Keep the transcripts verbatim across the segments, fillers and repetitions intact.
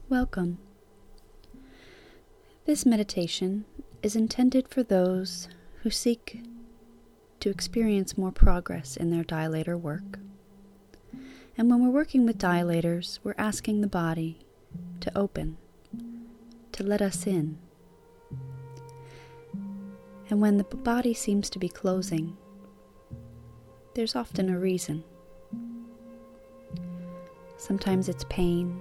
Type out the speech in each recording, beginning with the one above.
Welcome. This meditation is intended for those who seek to experience more progress in their dilator work. And when we're working with dilators, we're asking the body to open, to let us in. And when the body seems to be closing, there's often a reason. Sometimes it's pain.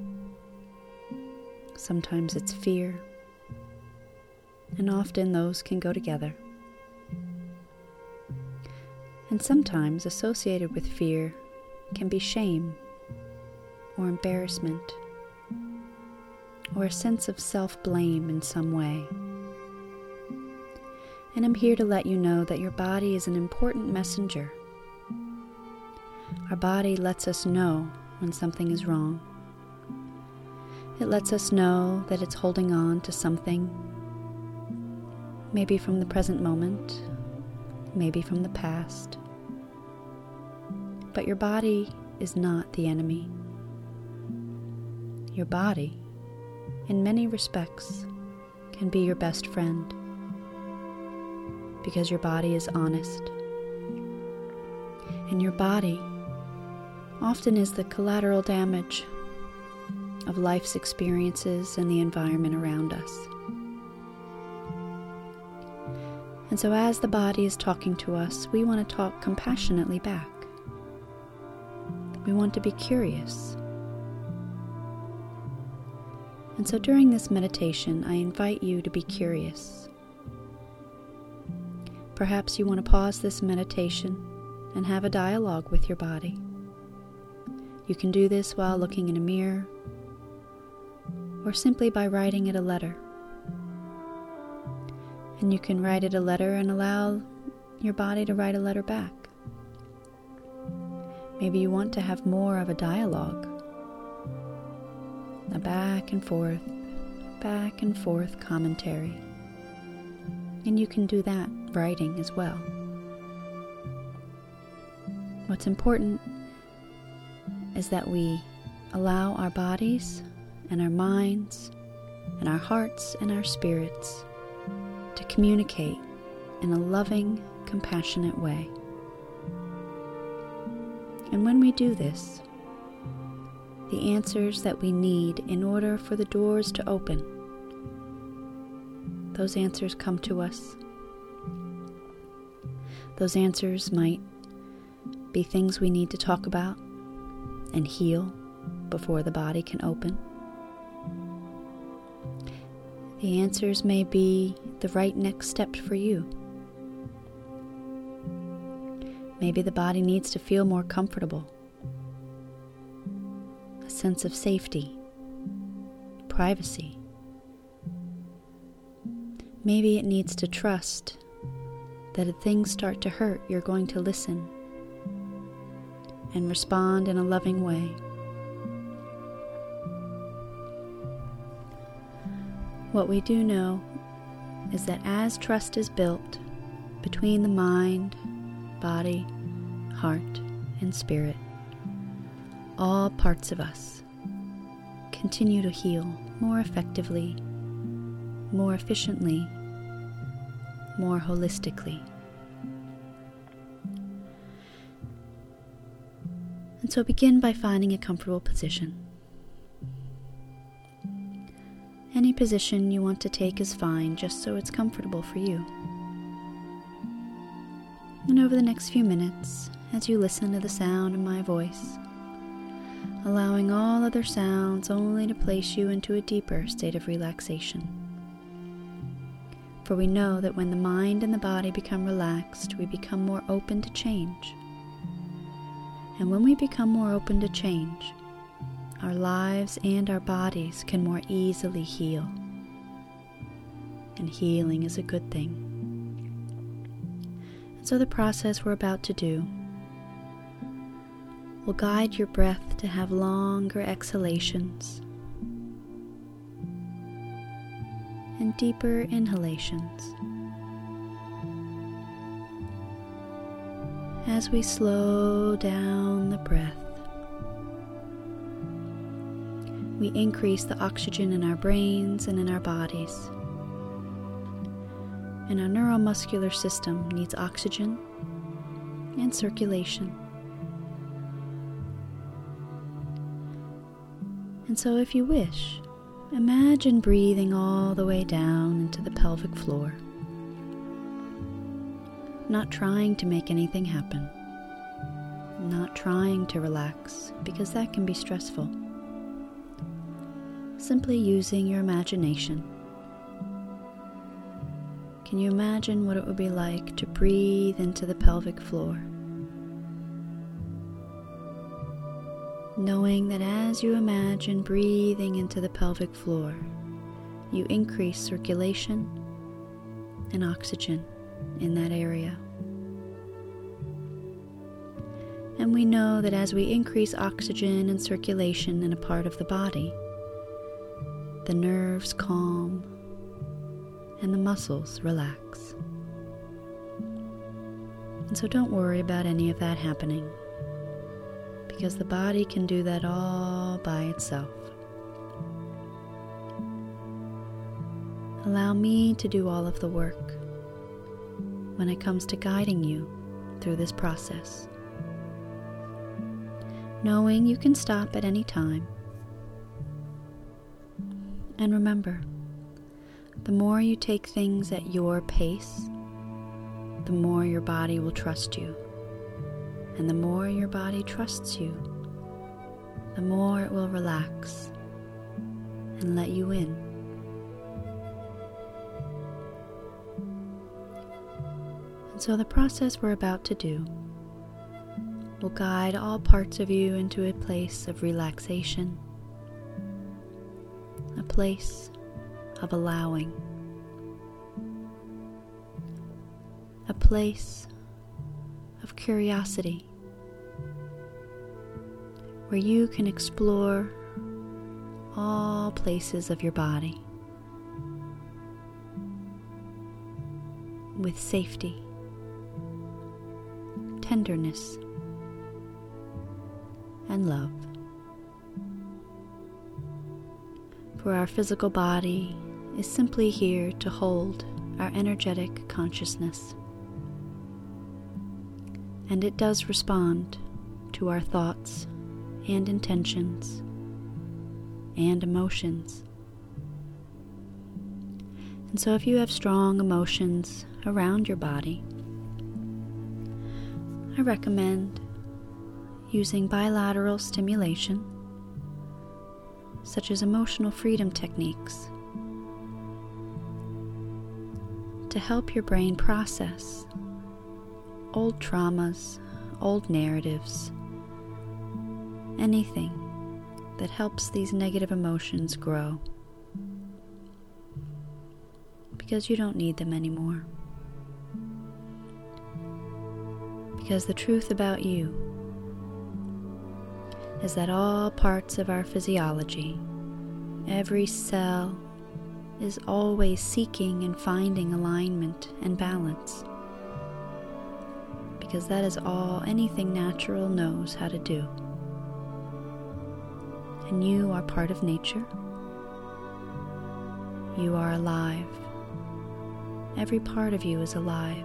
Sometimes it's fear, and often those can go together. And sometimes associated with fear can be shame, or embarrassment, or a sense of self-blame in some way. And I'm here to let you know that your body is an important messenger. Our body lets us know when something is wrong. It lets us know that it's holding on to something, maybe from the present moment, maybe from the past. But your body is not the enemy. Your body, in many respects, can be your best friend, because your body is honest. And your body often is the collateral damage of life's experiences and the environment around us. And so as the body is talking to us, we want to talk compassionately back. We want to be curious. And so during this meditation, I invite you to be curious. Perhaps you want to pause this meditation and have a dialogue with your body. You can do this while looking in a mirror, or simply by writing it a letter. And you can write it a letter and allow your body to write a letter back. Maybe you want to have more of a dialogue, a back and forth, back and forth commentary. And you can do that writing as well. What's important is that we allow our bodies and our minds and our hearts and our spirits to communicate in a loving, compassionate way. And when we do this, the answers that we need in order for the doors to open, those answers come to us. Those answers might be things we need to talk about and heal before the body can open. The answers may be the right next step for you. Maybe the body needs to feel more comfortable, a sense of safety, privacy. Maybe it needs to trust that if things start to hurt, you're going to listen and respond in a loving way. What we do know is that as trust is built between the mind, body, heart, and spirit, all parts of us continue to heal more effectively, more efficiently, more holistically. And so begin by finding a comfortable position. Any position you want to take is fine, just so it's comfortable for you. And over the next few minutes, as you listen to the sound of my voice, allowing all other sounds only to place you into a deeper state of relaxation. For we know that when the mind and the body become relaxed, we become more open to change. And when we become more open to change, our lives and our bodies can more easily heal. And healing is a good thing. And so the process we're about to do will guide your breath to have longer exhalations and deeper inhalations. As we slow down the breath, we increase the oxygen in our brains and in our bodies. And our neuromuscular system needs oxygen and circulation. And so if you wish, imagine breathing all the way down into the pelvic floor, not trying to make anything happen, not trying to relax, because that can be stressful. Simply using your imagination. Can you imagine what it would be like to breathe into the pelvic floor? Knowing that as you imagine breathing into the pelvic floor, you increase circulation and oxygen in that area. And we know that as we increase oxygen and circulation in a part of the body, the nerves calm and the muscles relax. And so don't worry about any of that happening, because the body can do that all by itself. Allow me to do all of the work when it comes to guiding you through this process, knowing you can stop at any time. And remember, the more you take things at your pace, the more your body will trust you. And the more your body trusts you, the more it will relax and let you in. And so the process we're about to do will guide all parts of you into a place of relaxation, a place of allowing, a place of curiosity, where you can explore all places of your body with safety, tenderness, and love. For our physical body is simply here to hold our energetic consciousness. And it does respond to our thoughts and intentions and emotions. And so if you have strong emotions around your body, I recommend using bilateral stimulation, such as emotional freedom techniques, to help your brain process old traumas, old narratives, anything that helps these negative emotions grow, because you don't need them anymore. Because the truth about you is that all parts of our physiology, every cell, is always seeking and finding alignment and balance, because that is all anything natural knows how to do. And you are part of nature. You are alive. Every part of you is alive.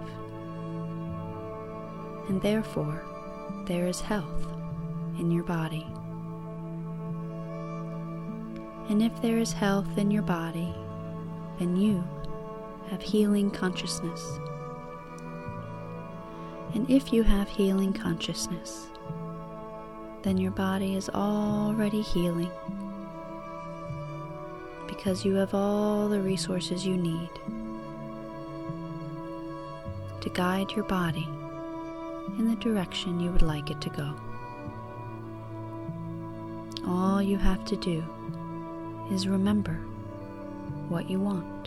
And therefore, there is health in your body. And if there is health in your body, then you have healing consciousness. And if you have healing consciousness, then your body is already healing, because you have all the resources you need to guide your body in the direction you would like it to go. All you have to do is remember what you want.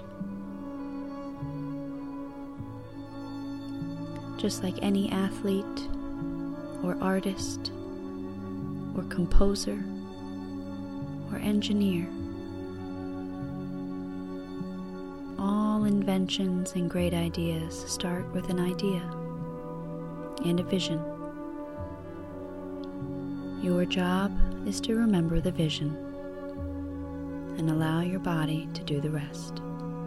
Just like any athlete or artist or composer or engineer, all inventions and great ideas start with an idea and a vision. Your job is to remember the vision and allow your body to do the rest.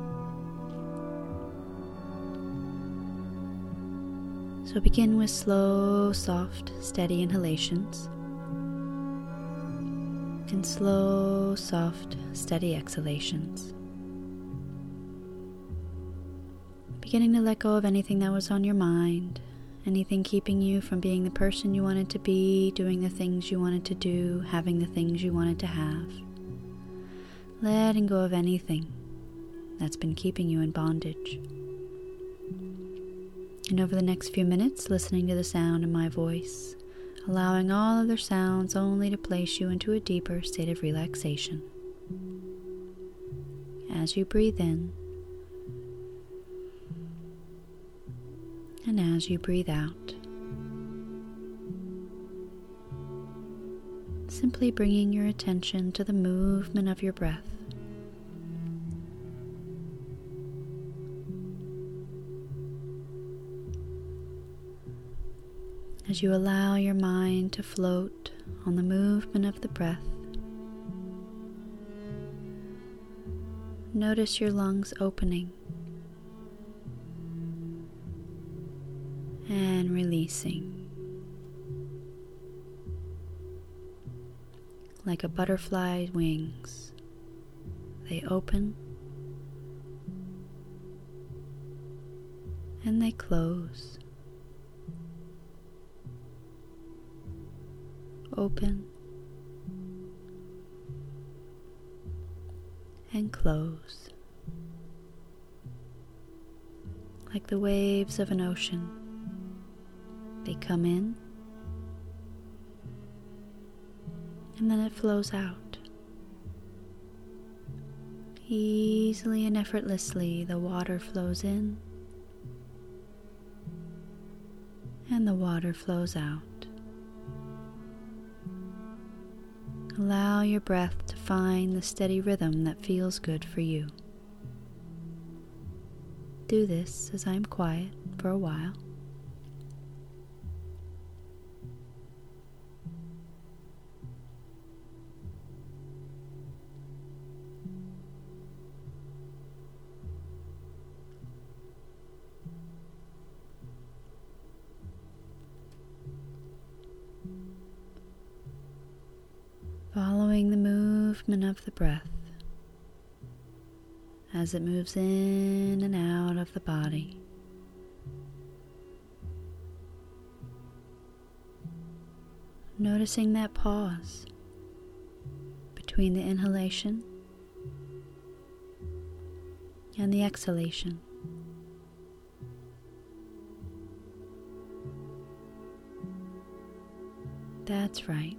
So begin with slow, soft, steady inhalations and slow, soft, steady exhalations. Beginning to let go of anything that was on your mind, anything keeping you from being the person you wanted to be, doing the things you wanted to do, having the things you wanted to have. Letting go of anything that's been keeping you in bondage. And over the next few minutes, listening to the sound in my voice, allowing all other sounds only to place you into a deeper state of relaxation. As you breathe in, and as you breathe out, simply bringing your attention to the movement of your breath. As you allow your mind to float on the movement of the breath, notice your lungs opening and releasing. Like a butterfly's wings, they open and they close. Open and close. Like the waves of an ocean, they come in and then it flows out. Easily and effortlessly, the water flows in and the water flows out. Allow your breath to find the steady rhythm that feels good for you. Do this as I am quiet for a while. Following the movement of the breath as it moves in and out of the body. Noticing that pause between the inhalation and the exhalation. That's right.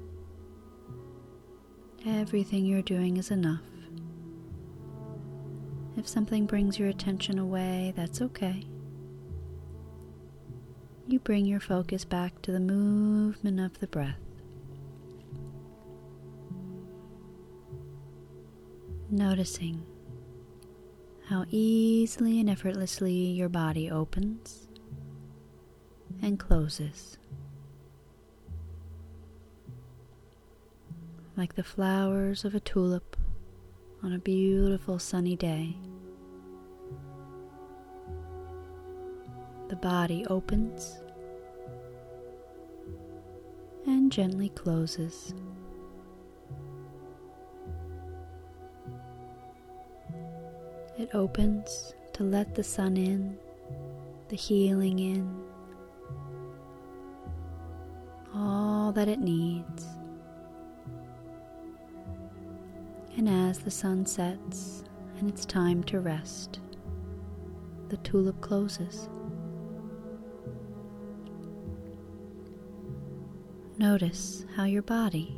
Everything you're doing is enough. If something brings your attention away, that's okay. You bring your focus back to the movement of the breath. Noticing how easily and effortlessly your body opens and closes. Like the flowers of a tulip on a beautiful sunny day. The body opens and gently closes. It opens to let the sun in, the healing in, all that it needs. And as the sun sets and it's time to rest, the tulip closes. Notice how your body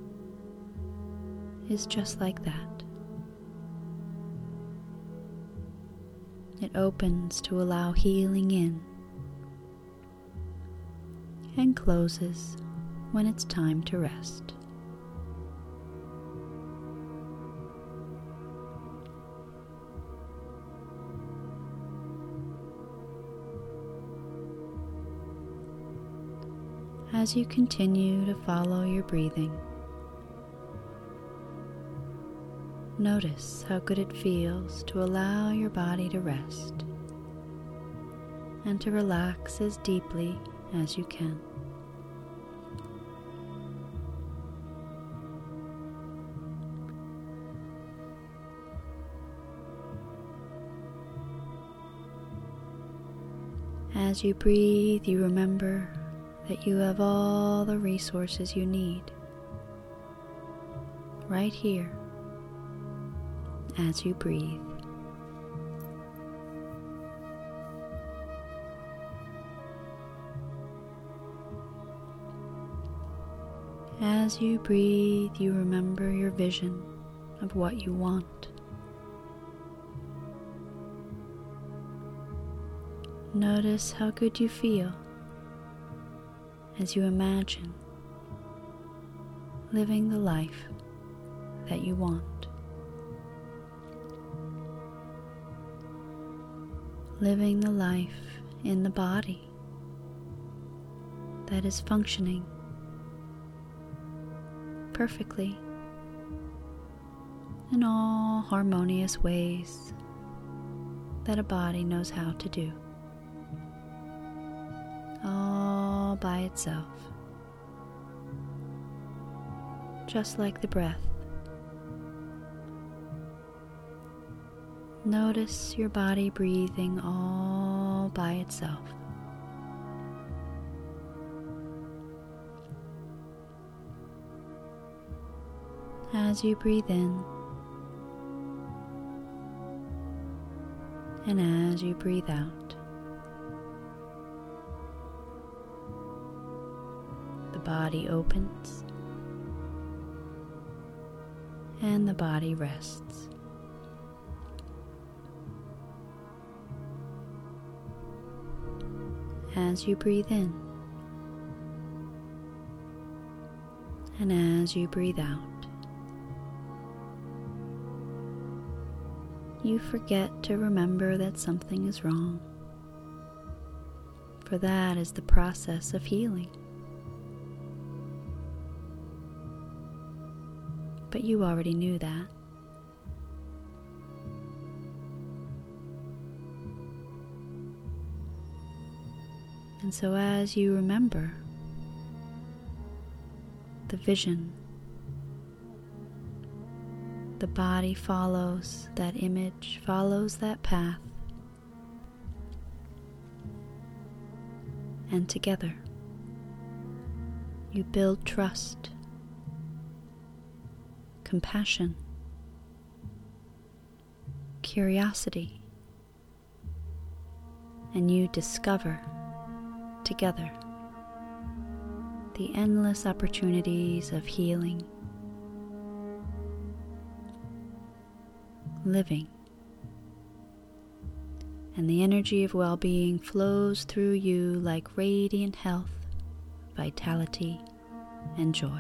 is just like that. It opens to allow healing in and closes when it's time to rest. As you continue to follow your breathing, Notice how good it feels to allow your body to rest and to relax as deeply as you can. As you breathe, you remember that you have all the resources you need right here as you breathe. As you breathe, you remember your vision of what you want. Notice how good you feel as you imagine living the life that you want. Living the life in the body that is functioning perfectly in all harmonious ways that a body knows how to do, all by itself, just like the breath. Notice your body breathing all by itself. As you breathe in and as you breathe out, the body opens and the body rests. As you breathe in and as you breathe out, you forget to remember that something is wrong, for that is the process of healing. But you already knew that. And so as you remember the vision, the body follows that image, follows that path, and together you build trust, compassion, curiosity, and you discover together the endless opportunities of healing, living, and the energy of well-being flows through you like radiant health, vitality, and joy.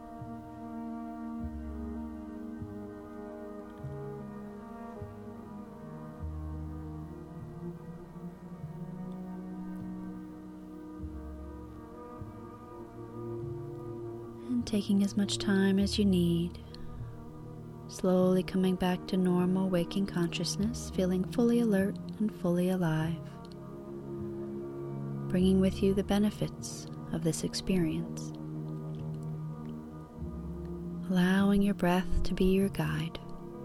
And taking as much time as you need, slowly coming back to normal waking consciousness, feeling fully alert and fully alive, bringing with you the benefits of this experience, allowing your breath to be your guide,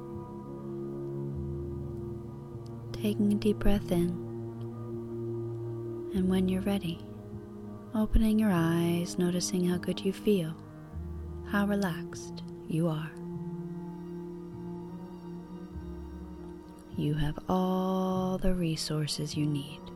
taking a deep breath in, and when you're ready, opening your eyes, noticing how good you feel, how relaxed you are. You have all the resources you need.